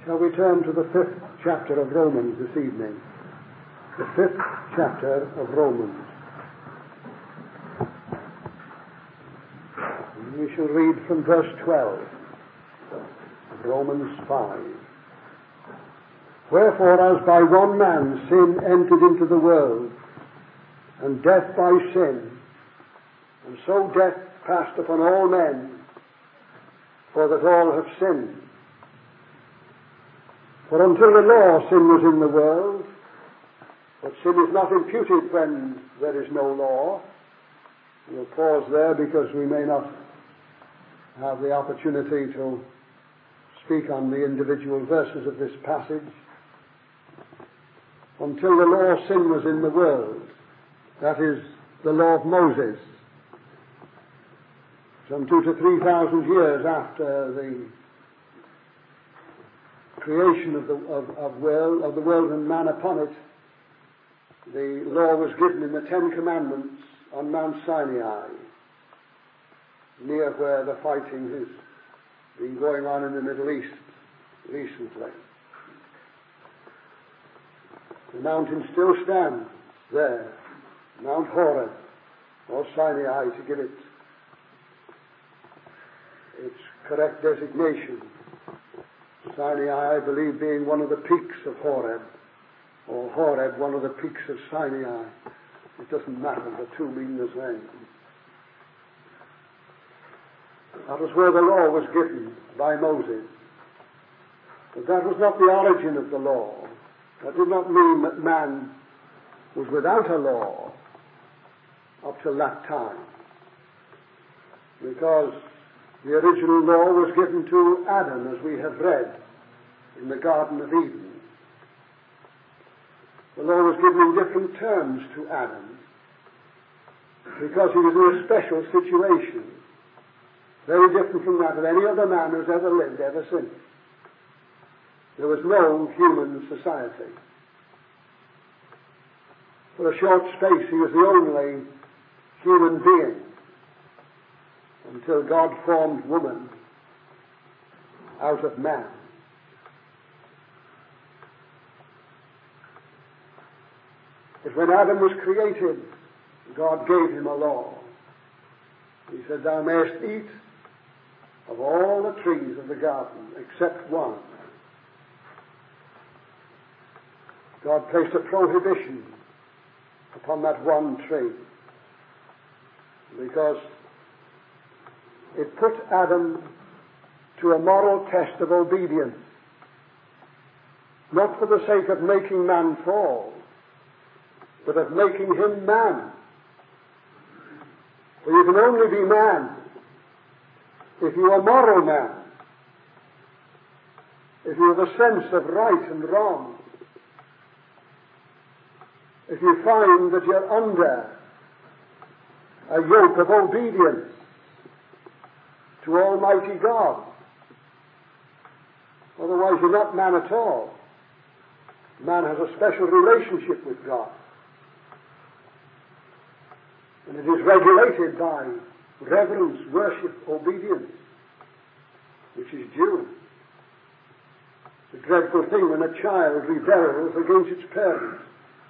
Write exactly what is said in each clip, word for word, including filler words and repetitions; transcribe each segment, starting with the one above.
Shall we turn to the fifth chapter of Romans this evening? The fifth chapter of Romans. And we shall read from verse twelve of Romans five. Wherefore, as by one man sin entered into the world, and death by sin, and so death passed upon all men, for that all have sinned. For until the law, sin was in the world, but sin is not imputed when there is no law. We'll pause there because we may not have the opportunity to speak on the individual verses of this passage. Until the law, sin was in the world. That is the law of Moses. Some two to three thousand years after the creation of the of, of world of the world and man upon it, the law was given in the Ten Commandments on Mount Sinai, near where the fighting has been going on in the Middle East recently. The mountain still stands there, Mount Horeb, or Sinai, to give it its correct designation. Sinai, I believe, being one of the peaks of Horeb, or Horeb, one of the peaks of Sinai. It doesn't matter, the two mean the same. That was where the law was given by Moses. But that was not the origin of the law. That did not mean that man was without a law up till that time. Because the original law was given to Adam, as we have read in the Garden of Eden. The law was given in different terms to Adam because he was in a special situation, very different from that of any other man who's ever lived ever since. There was no human society. For a short space, he was the only human being until God formed woman out of man. But when Adam was created, God gave him a law. He said, "Thou mayest eat of all the trees of the garden except one." God placed a prohibition upon that one tree because it put Adam to a moral test of obedience, not for the sake of making man fall, but of making him man. For you can only be man if you are a moral man, if you have a sense of right and wrong, if you find that you're under a yoke of obedience to Almighty God. Otherwise you're not man at all. Man has a special relationship with God. And it is regulated by reverence, worship, obedience, which is due. It's a dreadful thing when a child rebels against its parents.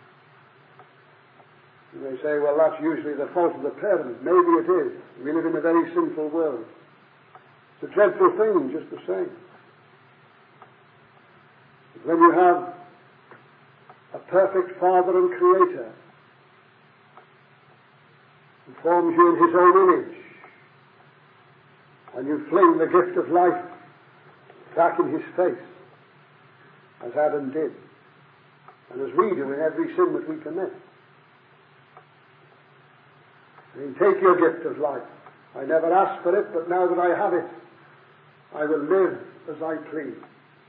And they say, well, that's usually the fault of the parents. Maybe it is. We live in a very sinful world. It's a dreadful thing, just the same. But when you have a perfect Father and Creator who forms you in His own image, and you fling the gift of life back in His face, as Adam did, and as we do in every sin that we commit. And take your gift of life. I never asked for it, but now that I have it, I will live as I please.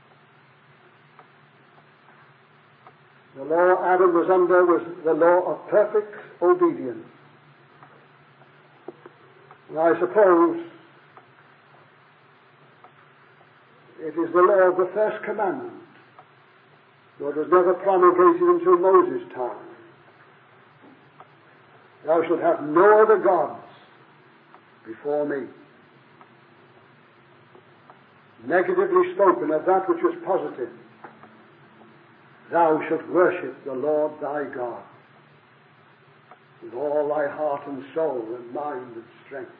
The law Adam was under was the law of perfect obedience. And I suppose it is the law of the first commandment, though it was never promulgated until Moses' time. Thou shalt have no other gods before me. negatively spoken of that which was positive. Thou shalt worship the Lord thy God with all thy heart and soul and mind and strength.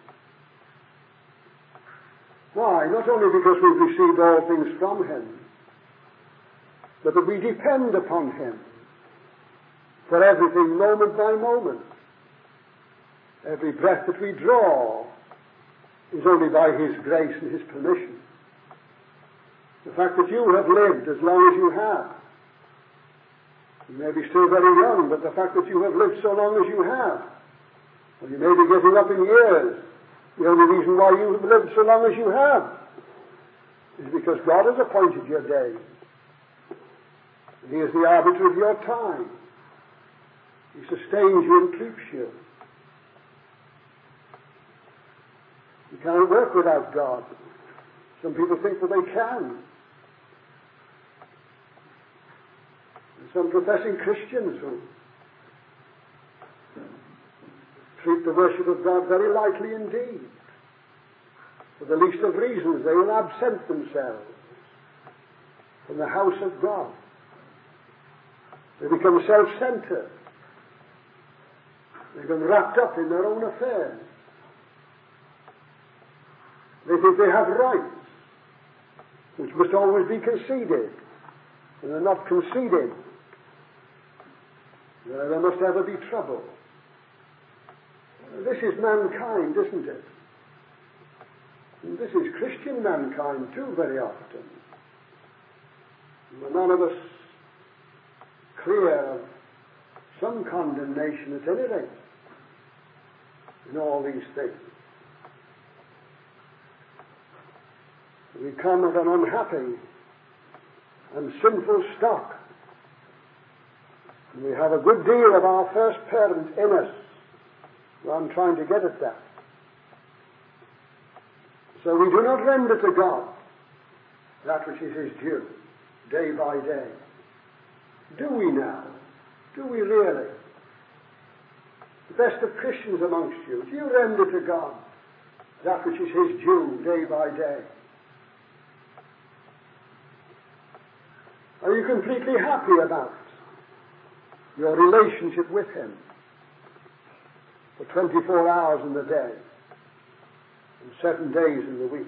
Why? Not only because we've received all things from him, but that we depend upon him for everything moment by moment. Every breath that we draw is only by his grace and his permission. The fact that you have lived as long as you have, you may be still very young, but the fact that you have lived so long as you have, well, you may be getting up in years, the only reason why you have lived so long as you have is because God has appointed your days. And he is the arbiter of your time. He sustains you and keeps you. You can't work without God. Some people think that they can. And some professing Christians who treat the worship of God very lightly indeed. For the least of reasons, they will absent themselves from the house of God. They become self-centered. They become wrapped up in their own affairs. They think they have rights, which must always be conceded. And they're not conceded, there must ever be trouble. This is mankind, isn't it? And this is Christian mankind too, very often. And none of us clear of some condemnation at any rate in all these things. We come of an unhappy and sinful stock. And we have a good deal of our first parent in us. Well, I'm trying to get at that. So we do not render to God that which is his due, day by day. Do we now? Do we really? The best of Christians amongst you, do you render to God that which is his due, day by day? Are you completely happy about your relationship with him for twenty-four hours in the day and seven days in the week?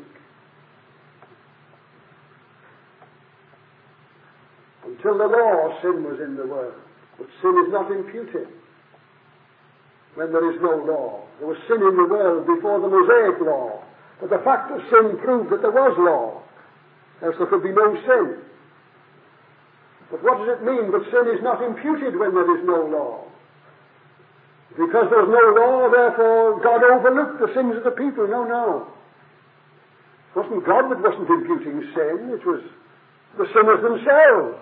Until the law, sin was in the world, but sin is not imputed when there is no law. There was sin in the world before the Mosaic law, but the fact of sin proved that there was law, else there could be no sin. But what does it mean that sin is not imputed when there is no law? Because there's no law, therefore God overlooked the sins of the people. No, no. It wasn't God that wasn't imputing sin, it was the sinners themselves.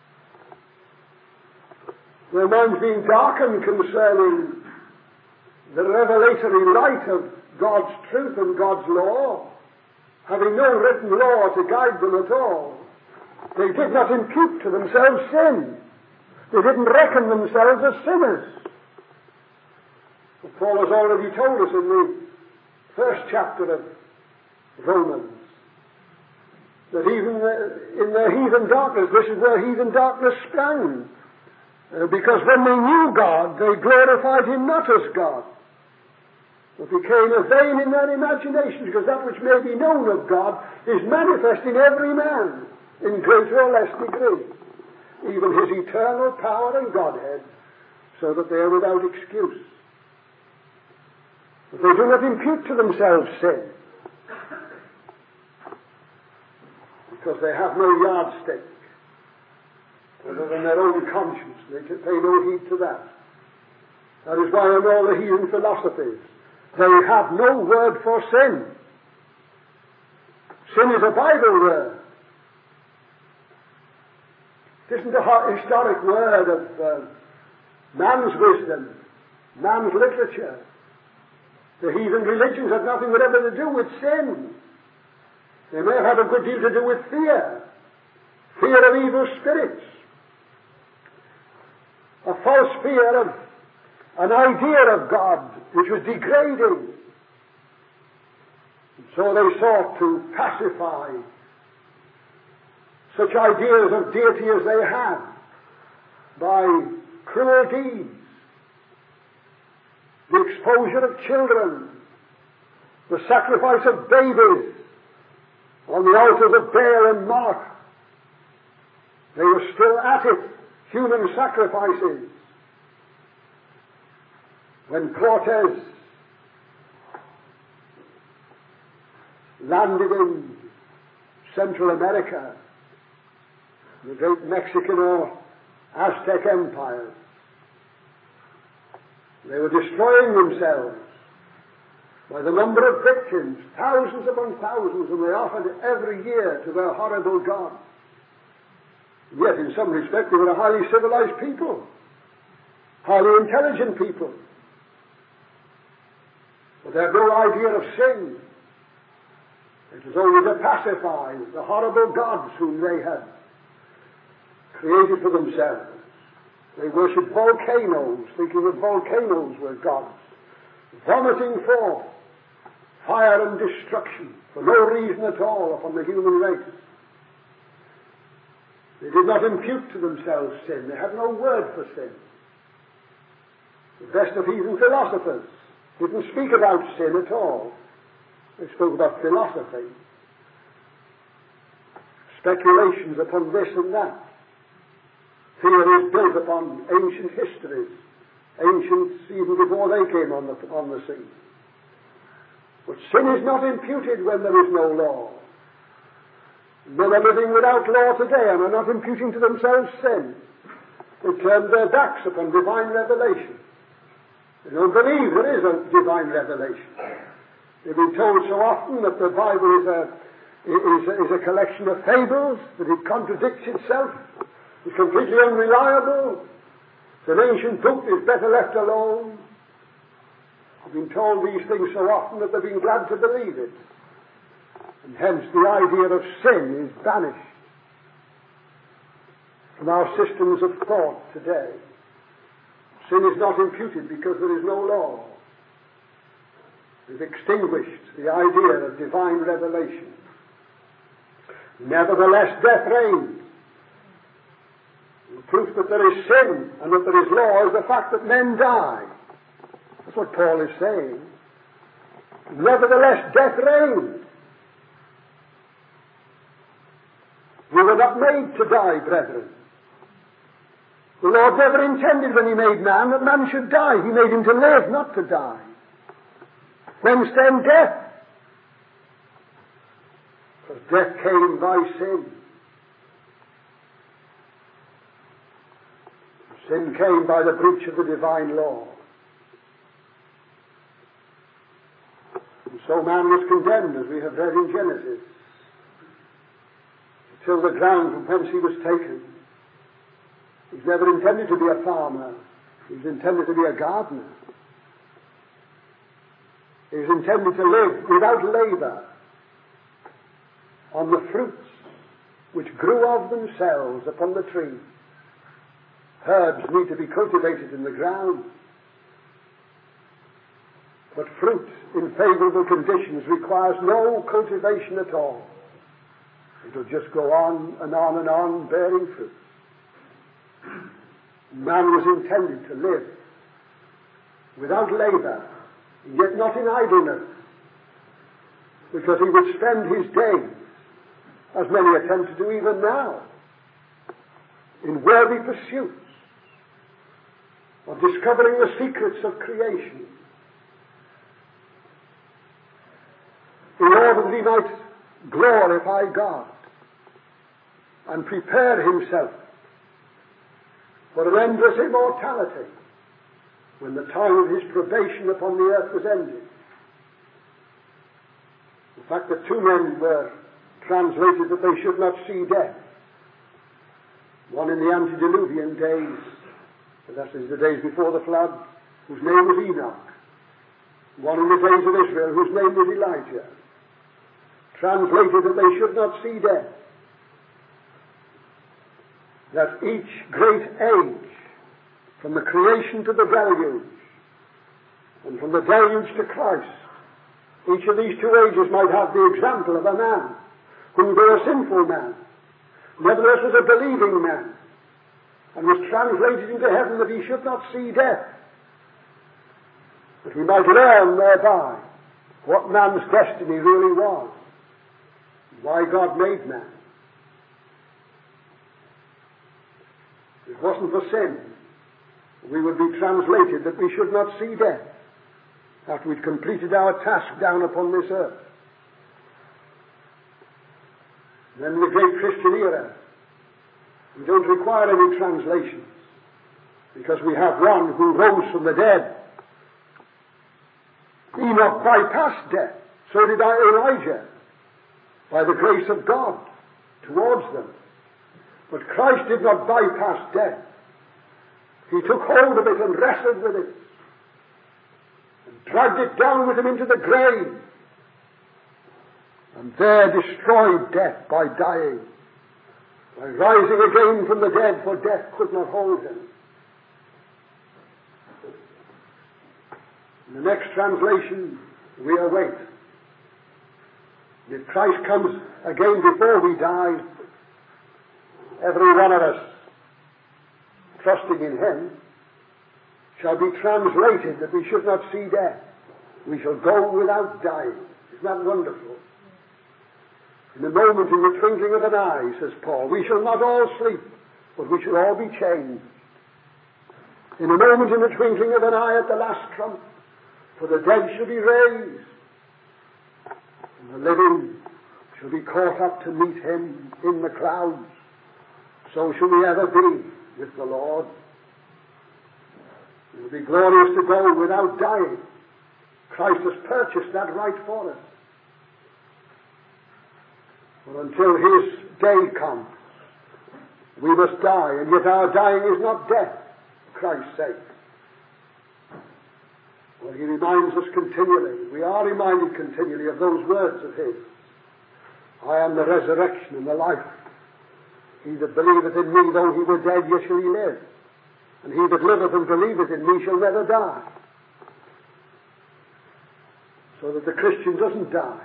Their minds being darkened concerning the revelatory light of God's truth and God's law, having no written law to guide them at all. They did not impute to themselves sin. They didn't reckon themselves as sinners. But Paul has already told us in the first chapter of Romans that even in their heathen darkness, this is where heathen darkness sprang. Uh, because when they knew God, they glorified him not as God, but became a vain in their imagination, because that which may be known of God is manifest in every man, in greater or less degree, even his eternal power and Godhead, so that they are without excuse. But they do not impute to themselves sin, because they have no yardstick other than their own conscience. They can pay no heed to that. That is why in all the heathen philosophies they have no word for sin. Sin is a Bible word. It isn't a historic word of uh, man's wisdom, man's literature. The heathen religions have nothing whatever to do with sin. They may have had a good deal to do with fear, fear of evil spirits, a false fear of an idea of God which was degrading. And so they sought to pacify such ideas of deity as they had by cruel deeds, the exposure of children, the sacrifice of babies on the altars of Baal and Moloch. They were still at it, human sacrifices. When Cortez landed in Central America, the great Mexican or Aztec empires, they were destroying themselves by the number of victims, thousands upon thousands, and they offered every year to their horrible gods. Yet, in some respect, they were a highly civilized people, highly intelligent people. But they had no idea of sin. It was only to pacify the horrible gods whom they had created for themselves. They worshipped volcanoes, thinking that volcanoes were gods, vomiting forth fire and destruction for no reason at all upon the human race. They did not impute to themselves sin. They had no word for sin. The best of heathen philosophers didn't speak about sin at all. They spoke about philosophy, speculations upon this and that, theories built upon ancient histories, ancients even before they came on the, on the scene. But sin is not imputed when there is no law. Men are living without law today and are not imputing to themselves sin. They turn their backs upon divine revelation. They don't believe there is a divine revelation. They've been told so often that the Bible is a, is a, is a collection of fables, that it contradicts itself, is completely unreliable. It's an ancient book, is better left alone. I've been told these things so often that they've been glad to believe it. And hence the idea of sin is banished from our systems of thought today. Sin is not imputed because there is no law. We've extinguished the idea of divine revelation. Nevertheless, death reigns. The proof that there is sin and that there is law is the fact that men die. That's what Paul is saying. Nevertheless, death reigns. We were not made to die, brethren. The Lord never intended when He made man that man should die. He made him to live, not to die. Whence then death? Because death came by sin. Sin came by the breach of the divine law. And so man was condemned, as we have read in Genesis, till the ground from whence he was taken. He was never intended to be a farmer. He was intended to be a gardener. He was intended to live without labor on the fruits which grew of themselves upon the tree. Herbs need to be cultivated in the ground, but fruit in favorable conditions requires no cultivation at all. It will just go on and on and on bearing fruit. Man was intended to live without labor, yet not in idleness, because he would spend his days, as many attempt to do even now, in worthy pursuits of discovering the secrets of creation, in order that he might glorify God and prepare himself for an endless immortality when the time of his probation upon the earth was ended. The fact that two men were translated that they should not see death, one in the antediluvian days, that is the days before the flood, whose name was Enoch, one in the days of Israel, whose name was Elijah, translated that they should not see death, that each great age, from the creation to the deluge, and from the deluge to Christ, each of these two ages might have the example of a man who, though a sinful man, nevertheless was a believing man, and was translated into heaven that he should not see death, that we might learn thereby what man's destiny really was, why God made man. If it wasn't for sin, we would be translated that we should not see death after we'd completed our task down upon this earth. Then in the great Christian era, we don't require any translations, because we have one who rose from the dead. Enoch bypassed death. So did Elijah, by the grace of God towards them. But Christ did not bypass death. He took hold of it and wrestled with it, and dragged it down with him into the grave, and there destroyed death by dying, by rising again from the dead, for death could not hold him. In the next translation, we await. If Christ comes again before we die, every one of us, trusting in him, shall be translated that we should not see death. We shall go without dying. Isn't that wonderful? In a moment, in the twinkling of an eye, says Paul, we shall not all sleep, but we shall all be changed. In a moment, in the twinkling of an eye, at the last trump, for the dead shall be raised, and the living shall be caught up to meet him in the clouds. So shall we ever be with the Lord. It will be glorious to go without dying. Christ has purchased that right for us. But until his day comes, we must die, and yet our dying is not death, for Christ's sake. Well, he reminds us continually, we are reminded continually of those words of his. I am the resurrection and the life. He that believeth in me, though he were dead, yet shall he live. And he that liveth and believeth in me shall never die. So that the Christian doesn't die.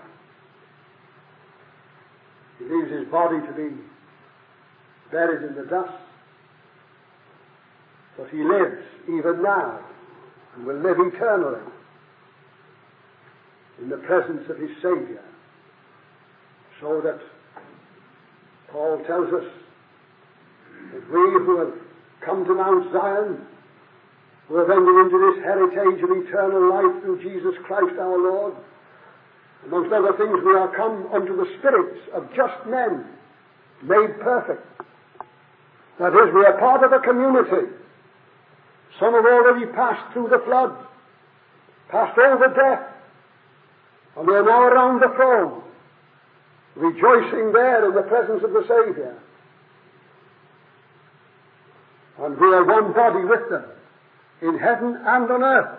He leaves his body to be buried in the dust. But he lives even now, and will live eternally in the presence of his Saviour. So that Paul tells us that we who have come to Mount Zion, who have entered into this heritage of eternal life through Jesus Christ our Lord, amongst other things we are come unto the spirits of just men made perfect. That is, we are part of a community. Some have already passed through the flood, passed over death, and they are now around the throne, rejoicing there in the presence of the Saviour. And we are one body with them, in heaven and on earth.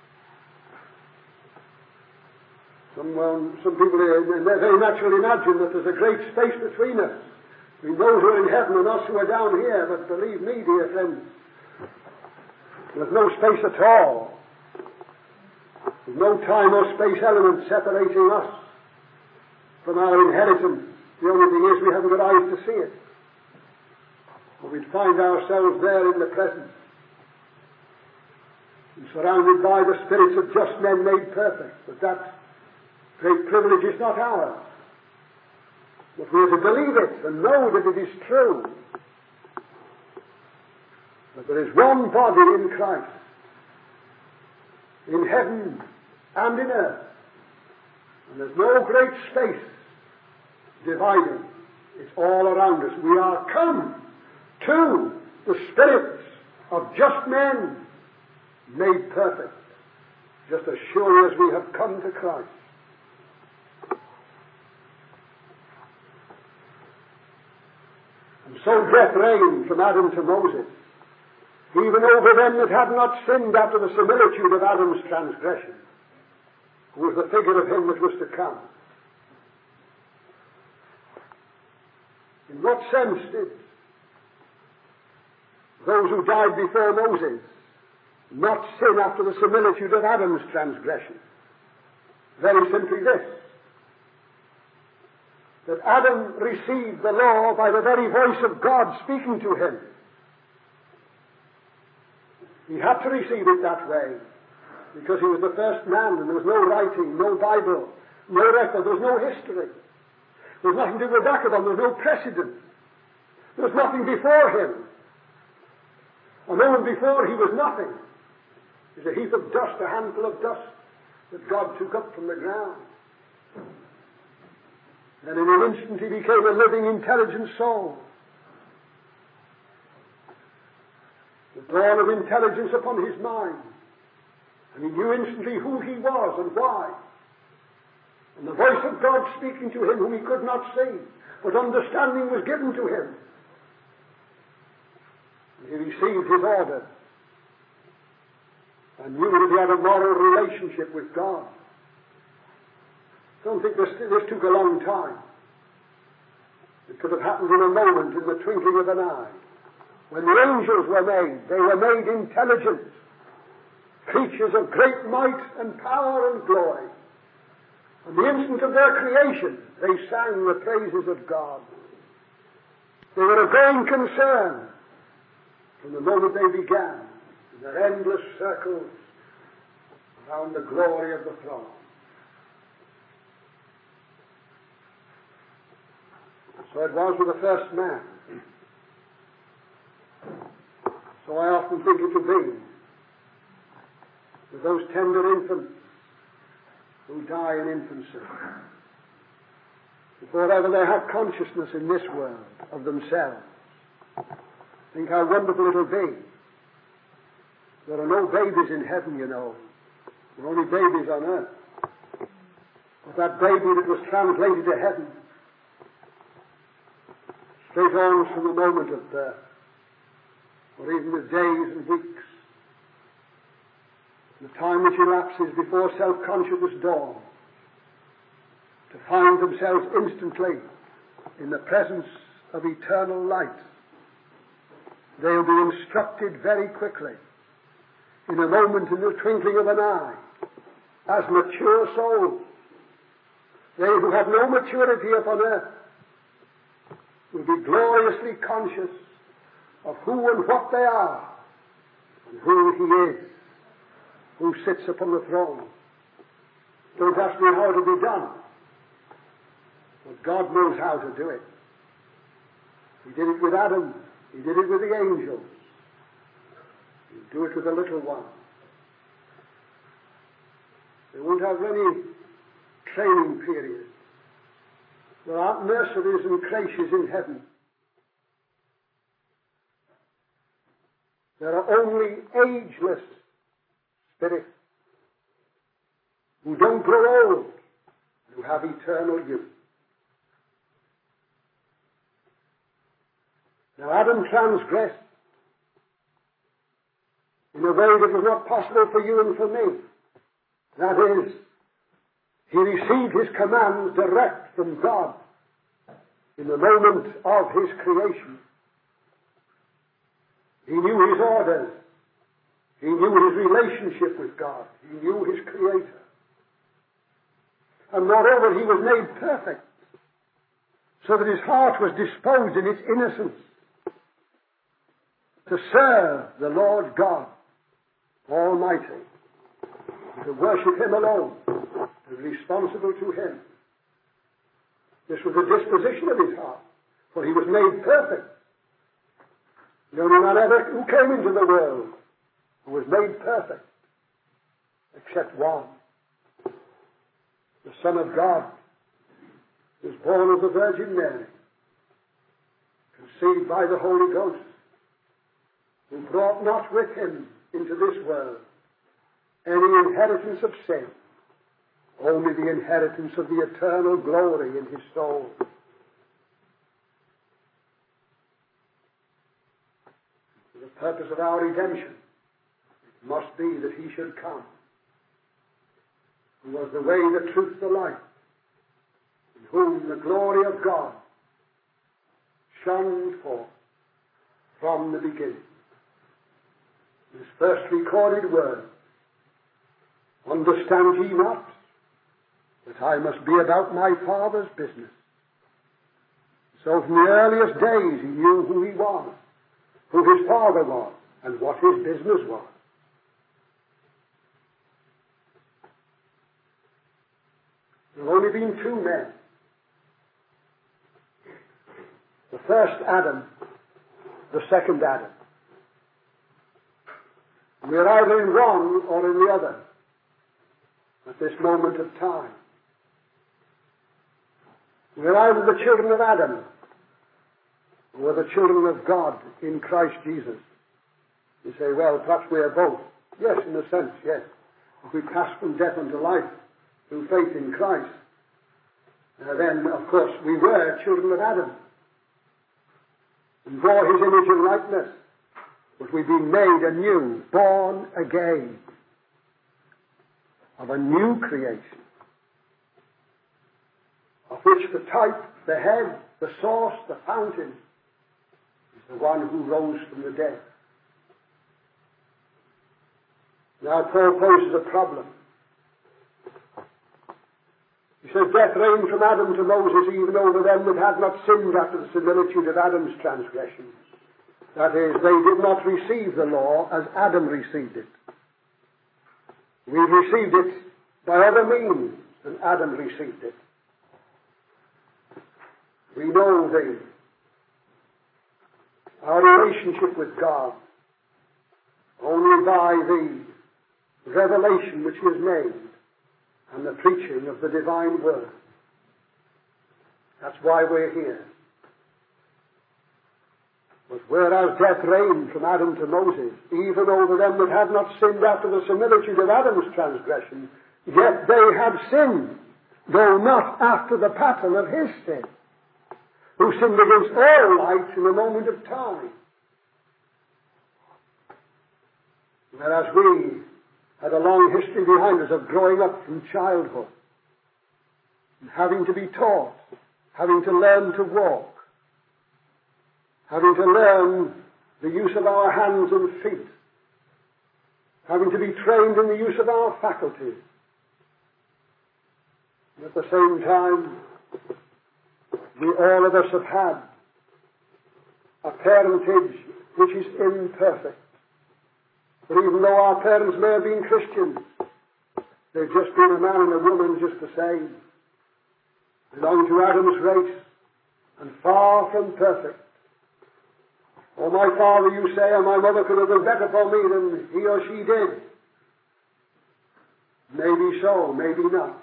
Some, um, some people uh, very naturally imagine that there's a great space between us, between those who are in heaven and us who are down here. But believe me, dear friends, there's no space at all. There's no time or space element separating us from our inheritance. The only thing is we haven't got eyes to see it. But we'd find ourselves there in the presence, and surrounded by the spirits of just men made perfect. But that great privilege is not ours. But we are to believe it and know that it is true. That there is one body in Christ, in heaven and in earth. And there's no great space dividing. It's all around us. We are come to the spirits of just men made perfect, just as surely as we have come to Christ. And so death reigned from Adam to Moses, even over them that had not sinned after the similitude of Adam's transgression, who was the figure of him that was to come. In what sense did those who died before Moses not sin after the similitude of Adam's transgression? Very simply this: that Adam received the law by the very voice of God speaking to him. He had to receive it that way, because he was the first man, and there was no writing, no Bible, no record, there was no history. There was nothing to go back upon, there was no precedent. There was nothing before him. A moment before he was nothing. He was a heap of dust, a handful of dust that God took up from the ground. And in an instant he became a living, intelligent soul. The dawn of intelligence upon his mind. And he knew instantly who he was and why. And the voice of God speaking to him whom he could not see, but understanding was given to him. And he received his order and knew that he had a moral relationship with God. I don't think this, this took a long time. It could have happened in a moment, in the twinkling of an eye. When the angels were made, they were made intelligent, creatures of great might and power and glory. On the instant of their creation, they sang the praises of God. They were a growing concern from the moment they began in their endless circles around the glory of the throne. So it was with the first man. So I often think it will be with those tender infants who die in infancy, before ever they have consciousness in this world of themselves. Think how wonderful it will be. There are no babies in heaven, you know. There are only babies on earth. But that baby that was translated to heaven, straight on from the moment of birth, or even the days and weeks, the time which elapses before self-consciousness dawns, to find themselves instantly in the presence of eternal light. They'll be instructed very quickly, in a moment, in the twinkling of an eye, as mature souls. They who have no maturity upon earth will be gloriously conscious of who and what they are, and who he is, who sits upon the throne. Don't ask me how it will be done, but God knows how to do it. He did it with Adam. He did it with the angels. He'll do it with the little one. They won't have any training period. There aren't nurseries and creches in heaven. There are only ageless spirits who don't grow old, who have eternal youth. Now Adam transgressed in a way that was not possible for you and for me. That is, he received his commands direct from God in the moment of his creation. He knew his orders. He knew his relationship with God. He knew his Creator. And moreover, he was made perfect, so that his heart was disposed in its innocence to serve the Lord God Almighty, to worship him alone, to be responsible to him. This was the disposition of his heart, for he was made perfect. The only man ever who came into the world who was made perfect, except one. The Son of God was born of the Virgin Mary, conceived by the Holy Ghost, who brought not with him into this world any inheritance of sin, only the inheritance of the eternal glory in his soul. For the purpose of our redemption, it must be that he should come, who was the way, the truth, the life, in whom the glory of God shone forth from the beginning. His first recorded word, understand ye not that I must be about my Father's business? So from the earliest days he knew who he was, who his Father was, and what his business was. There have only been two men. The first Adam, the second Adam. We are either in one or in the other at this moment of time. We are either the children of Adam or the children of God in Christ Jesus. You say, well, perhaps we are both. Yes, in a sense, yes. If we pass from death unto life through faith in Christ, uh, then, of course, we were children of Adam and bore his image and likeness. But we've been made anew, born again, of a new creation, of which the type, the head, the source, the fountain, is the one who rose from the dead. Now Paul poses a problem. He says, death reigned from Adam to Moses, even over them that had not sinned after the similitude of Adam's transgression. That is, they did not receive the law as Adam received it. We've received it by other means than Adam received it. We know the, our relationship with God only by the revelation which was made and the preaching of the divine word. That's why we're here. But whereas death reigned from Adam to Moses, even over them that had not sinned after the similitude of Adam's transgression, yet they had sinned, though not after the pattern of his sin, who sinned against all light in a moment of time. Whereas we had a long history behind us of growing up from childhood, and having to be taught, having to learn to walk, having to learn the use of our hands and feet, having to be trained in the use of our faculties. And at the same time, we all of us have had a parentage which is imperfect. But even though our parents may have been Christians, they've just been a man and a woman just the same, belong to Adam's race, and far from perfect. Oh, my father, you say, or my mother could have done better for me than he or she did. Maybe so, maybe not.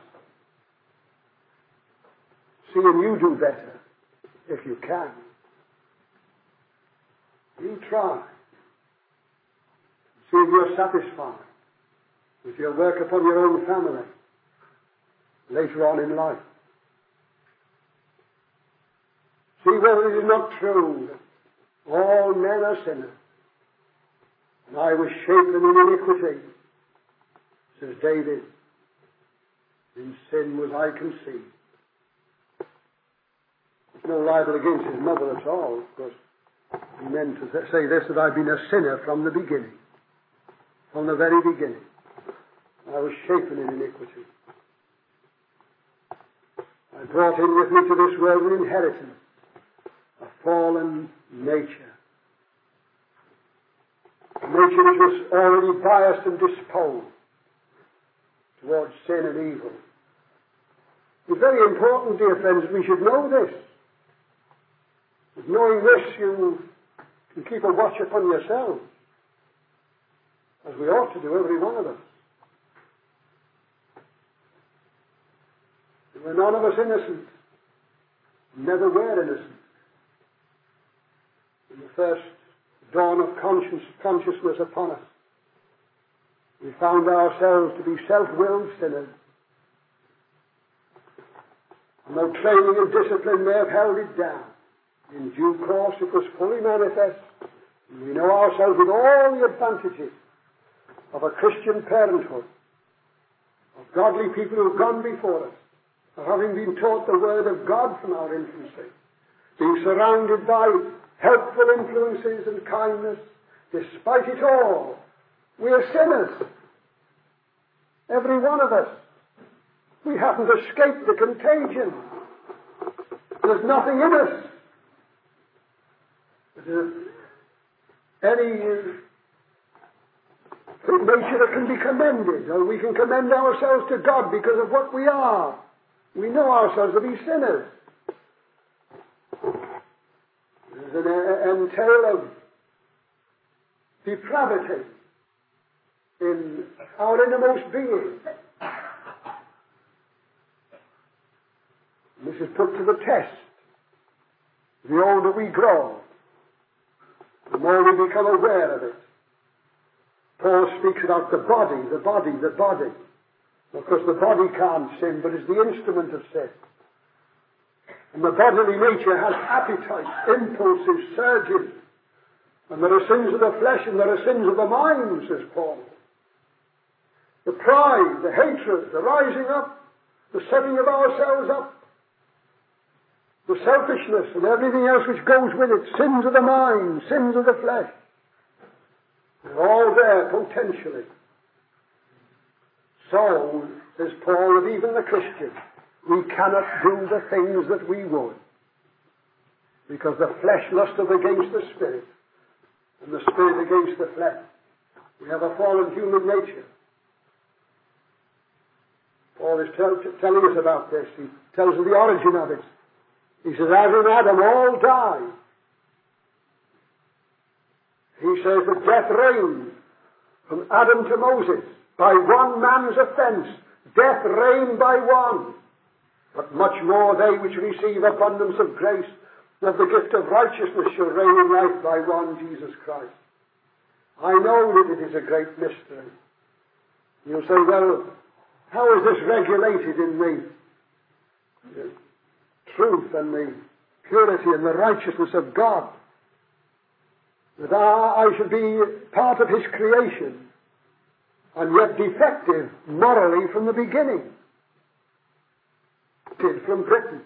See, and you do better, if you can. You try. See if you're satisfied with your work upon your own family later on in life. See whether it is not true that all men are sinners, and I was shapen in iniquity, says David. In sin was I conceived. There's no libel against his mother at all, because he meant to say this, that I've been a sinner from the beginning. From the very beginning. I was shapen in iniquity. I brought in with me to this world an inheritance, a fallen nature. A nature which was already biased and disposed towards sin and evil. It's very important, dear friends, we should know this. With knowing this, you can keep a watch upon yourselves, as we ought to do, every one of us. We're none of us innocent. Never were innocent. In the first dawn of conscience, consciousness upon us, we found ourselves to be self-willed sinners. And though training and discipline may have held it down, in due course it was fully manifest, and we know ourselves with all the advantages of a Christian parenthood, of godly people who have gone before us, of having been taught the Word of God from our infancy, being surrounded by helpful influences and kindness. Despite it all, we are sinners. Every one of us. We haven't escaped the contagion. There's nothing in us any nature that can be commended, or we can commend ourselves to God because of what we are. We know ourselves to be sinners. There's an entail of depravity in our innermost being. This is put to the test. The older we grow, the more we become aware of it. Paul speaks about the body, the body, the body. Of course, the body can't sin, but it's the instrument of sin. And the bodily nature has appetites, impulses, surges. And there are sins of the flesh and there are sins of the mind, says Paul. The pride, the hatred, the rising up, the setting of ourselves up, the selfishness and everything else which goes with it, sins of the mind, sins of the flesh. They're all there potentially. So, says Paul, that even the Christian, we cannot do the things that we would. Because the flesh lusteth against the spirit, and the spirit against the flesh. We have a fallen human nature. Paul is tell, telling us about this. He tells us the origin of it. He says, as in Adam all die. He says that death reigned from Adam to Moses. By one man's offense, death reigned by one. But much more they which receive abundance of grace of the gift of righteousness shall reign in life by one, Jesus Christ. I know that it is a great mystery. You'll say, well, how is this regulated in the, the truth and the purity and the righteousness of God? That I, I should be part of His creation and yet defective morally from the beginning. From Britain.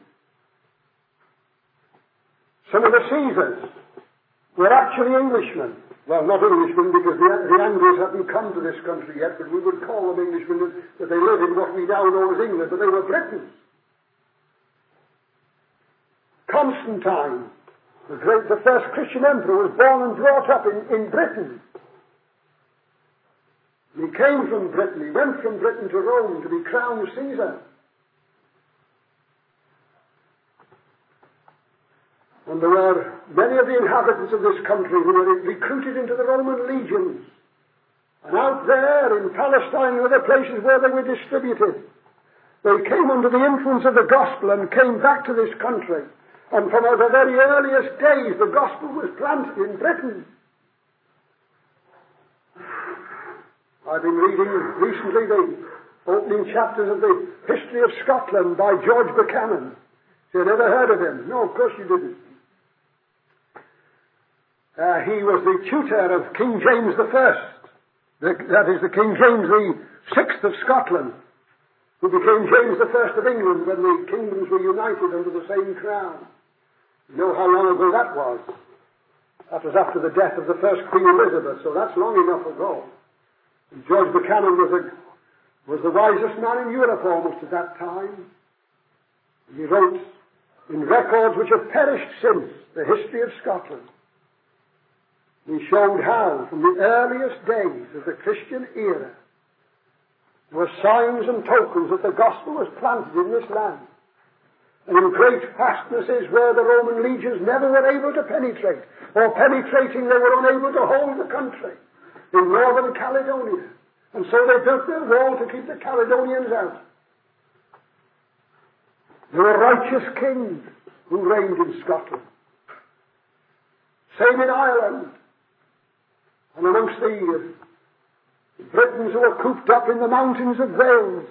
Some of the Caesars were actually Englishmen. Well, not Englishmen because the, the Angles hadn't come to this country yet, but we would call them Englishmen, that they live in what we now know as England, but they were Britons. Constantine, the great, the first Christian emperor, was born and brought up in, in Britain. He came from Britain, he went from Britain to Rome to be crowned Caesar. And there were many of the inhabitants of this country who were recruited into the Roman legions. And out there in Palestine and other places where they were distributed, they came under the influence of the gospel and came back to this country. And from the very earliest days, the gospel was planted in Britain. I've been reading recently the opening chapters of the History of Scotland by George Buchanan. You never heard of him? No, of course you didn't. Uh, he was the tutor of King James the First. The, that is, the King James the Sixth of Scotland, who became James the First of England when the kingdoms were united under the same crown. You know how long ago that was? That was after the death of the first Queen Elizabeth, so that's long enough ago. And George Buchanan was, a, was the wisest man in Europe almost at that time. He wrote in records which have perished since, the history of Scotland. He showed how, from the earliest days of the Christian era, there were signs and tokens that the gospel was planted in this land. And in great fastnesses where the Roman legions never were able to penetrate, or penetrating they were unable to hold the country, in northern Caledonia. And so they built their wall to keep the Caledonians out. There were righteous kings who reigned in Scotland. Same in Ireland. And amongst the Britons who were cooped up in the mountains of Wales.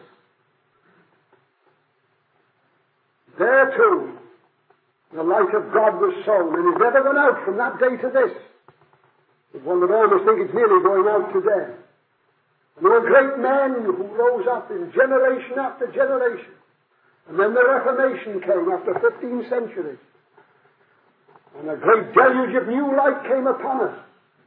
There too, the light of God was sown, and it never went out from that day to this. But one would almost think it's nearly going out today. And there were great men who rose up in generation after generation. And then the Reformation came after fifteen centuries. And a great deluge of new light came upon us.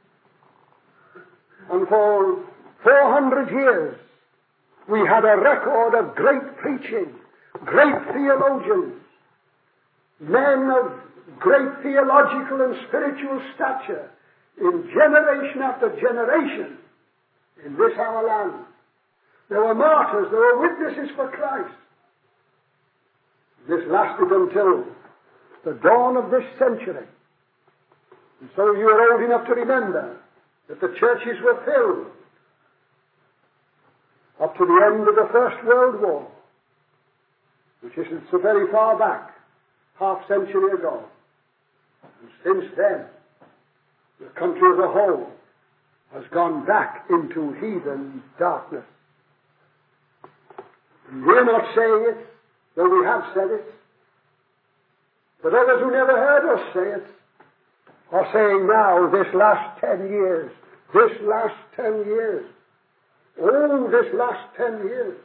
And for four hundred years, we had a record of great preaching, great theologians, men of great theological and spiritual stature in generation after generation in this our land. There were martyrs, there were witnesses for Christ. This lasted until the dawn of this century. And some of you are old enough to remember that the churches were filled up to the end of the First World War, which isn't so very far back, half century ago. And since then, the country as a whole has gone back into heathen darkness. And we're not saying it, though we have said it, but others who never heard us say it are saying now, this last ten years, this last ten years, oh, this last ten years,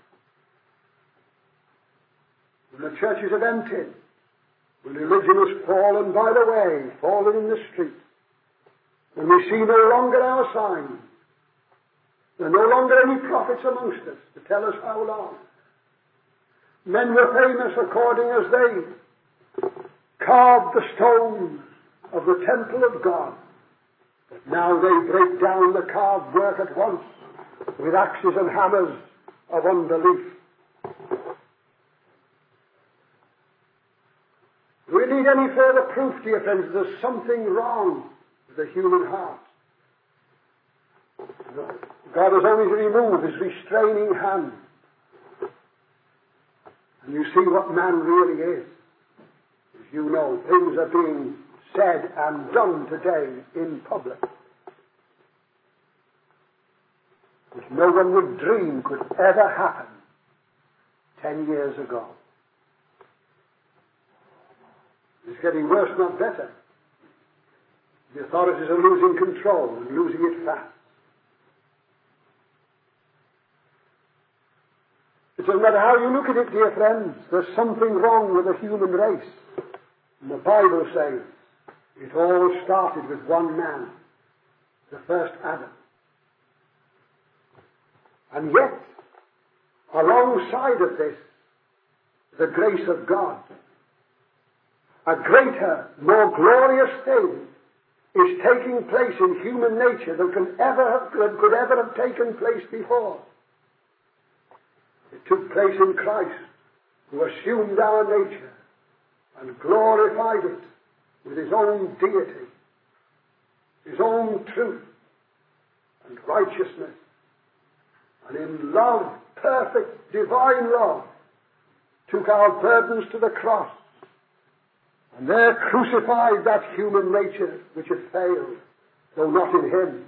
when the churches have emptied, when religion has fallen by the way, fallen in the street, when we see no longer our signs, there are no longer any prophets amongst us to tell us how long. Men were famous according as they carved the stones of the temple of God. But now they break down the carved work at once with axes and hammers of unbelief. Do we need any further proof, dear friends, that there's something wrong with the human heart? God has only to remove his restraining hand. And you see what man really is. As you know, things are being said and done today in public which no one would dream could ever happen ten years ago. It's getting worse, not better. The authorities are losing control and losing it fast. It doesn't matter how you look at it, dear friends, there's something wrong with the human race. And the Bible says it all started with one man, the first Adam. And yet, alongside of this, the grace of God, a greater, more glorious thing is taking place in human nature than can ever have, that could ever have taken place before. It took place in Christ, who assumed our nature and glorified it with his own deity, his own truth and righteousness, and in love, perfect, divine love, took our burdens to the cross, and there crucified that human nature which had failed, though not in him.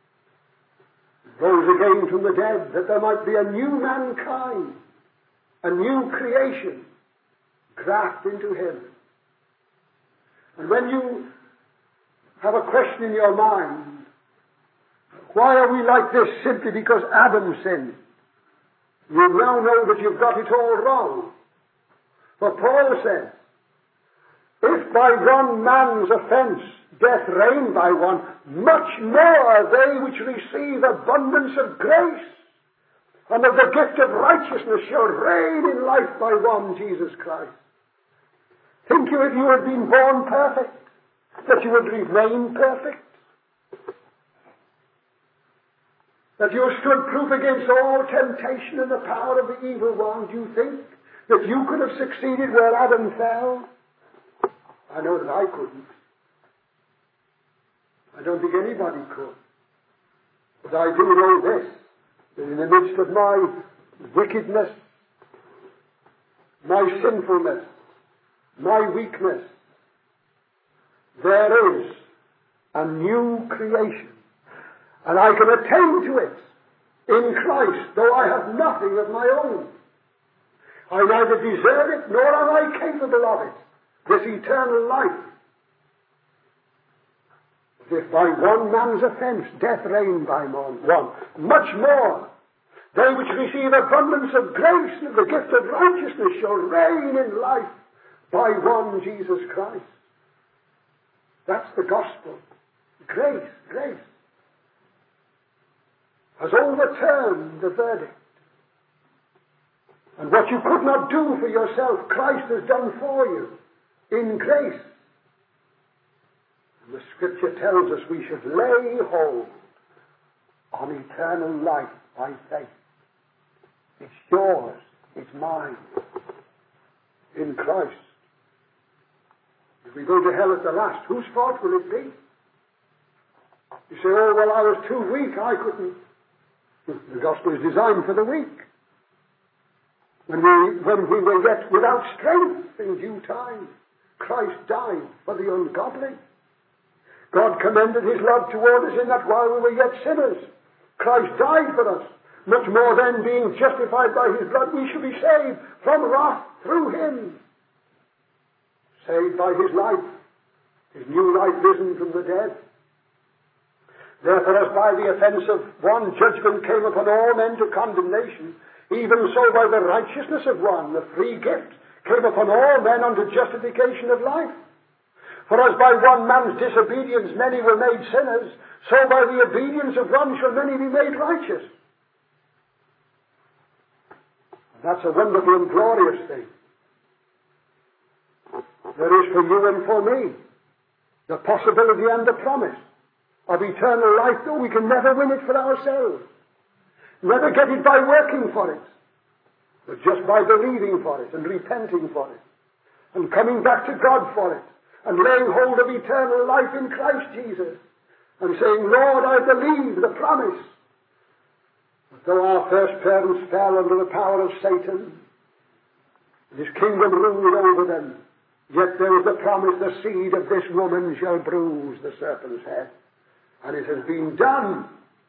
Rose again from the dead, that there might be a new mankind, a new creation, grafted into him. And when you have a question in your mind, why are we like this simply because Adam sinned? You now know that you've got it all wrong. For Paul says, if by one man's offense death reigned by one, much more they which receive abundance of grace and of the gift of righteousness shall reign in life by one, Jesus Christ. Think you if you had been born perfect, that you would remain perfect? That you have stood proof against all temptation and the power of the evil one? Do you think that you could have succeeded where Adam fell? I know that I couldn't. I don't think anybody could. But I do know this, that in the midst of my wickedness, my sinfulness, my weakness, there is a new creation. And I can attain to it in Christ, though I have nothing of my own. I neither deserve it, nor am I capable of it, this eternal life. But if by one man's offense death reigned by one, much more, they which receive abundance of grace and the gift of righteousness shall reign in life by one, Jesus Christ. That's the gospel. Grace, grace has overturned the verdict. And what you could not do for yourself, Christ has done for you in grace. Scripture tells us we should lay hold on eternal life by faith. It's yours, it's mine, in Christ. If we go to hell at the last, whose fault will it be? You say, oh, well, I was too weak, I couldn't. The gospel is designed for the weak. When we, when we were yet without strength in due time, Christ died for the ungodly. God commended his love toward us in that while we were yet sinners, Christ died for us. Much more then, being justified by his blood, we shall be saved from wrath through him. Saved by his life, his new life risen from the dead. Therefore, as by the offense of one judgment came upon all men to condemnation, even so by the righteousness of one, the free gift, came upon all men unto justification of life. For as by one man's disobedience many were made sinners, so by the obedience of one shall many be made righteous. And that's a wonderful and glorious thing. There is for you and for me the possibility and the promise of eternal life, though we can never win it for ourselves. Never get it by working for it, but just by believing for it and repenting for it and coming back to God for it and laying hold of eternal life in Christ Jesus and saying, Lord, I believe the promise. But though our first parents fell under the power of Satan, and his kingdom ruled over them, yet there is the promise, the seed of this woman shall bruise the serpent's head. And it has been done.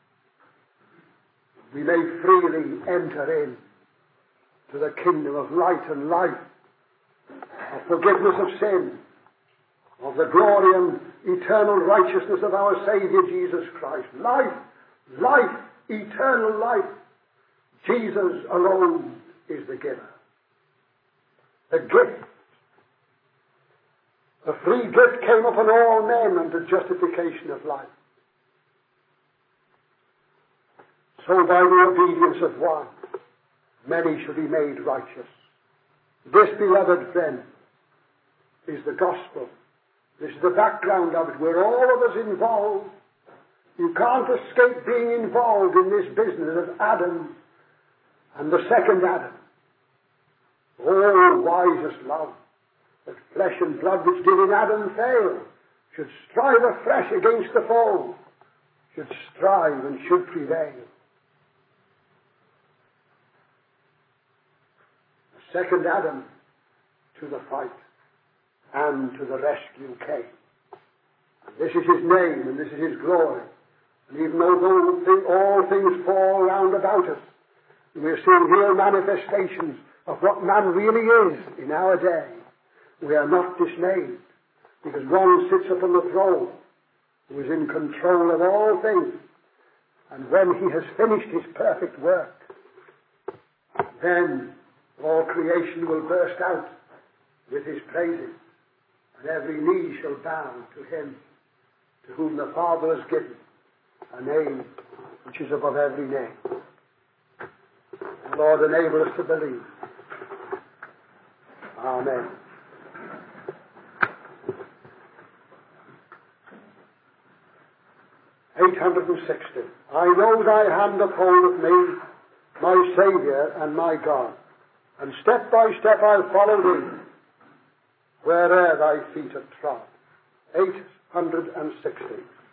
We may freely enter in to the kingdom of light and life, of forgiveness of sin, of the glory and eternal righteousness of our Savior Jesus Christ. Life, life, eternal life. Jesus alone is the giver. The gift. The free gift came upon all men unto justification of life. So by the obedience of one, many shall be made righteous. This, beloved friend, is the gospel. This is the background of it. We're all of us involved. You can't escape being involved in this business of Adam and the second Adam. Oh, wisest love, that flesh and blood which did in Adam fail should strive afresh against the foe, should strive and should prevail. The second Adam to the fight and to the rescue came. And this is his name and this is his glory. And even though all things fall round about us, we are seeing real manifestations of what man really is in our day, we are not dismayed, because one sits upon the throne who is in control of all things. And when he has finished his perfect work, then all creation will burst out with his praises, and every knee shall bow to him to whom the Father has given a name which is above every name. Lord, enable us to believe. Amen. eight hundred sixty. I know thy hand upholdeth me, my Saviour and my God, and step by step I'll follow thee, where'er thy feet have trod. eight hundred sixty.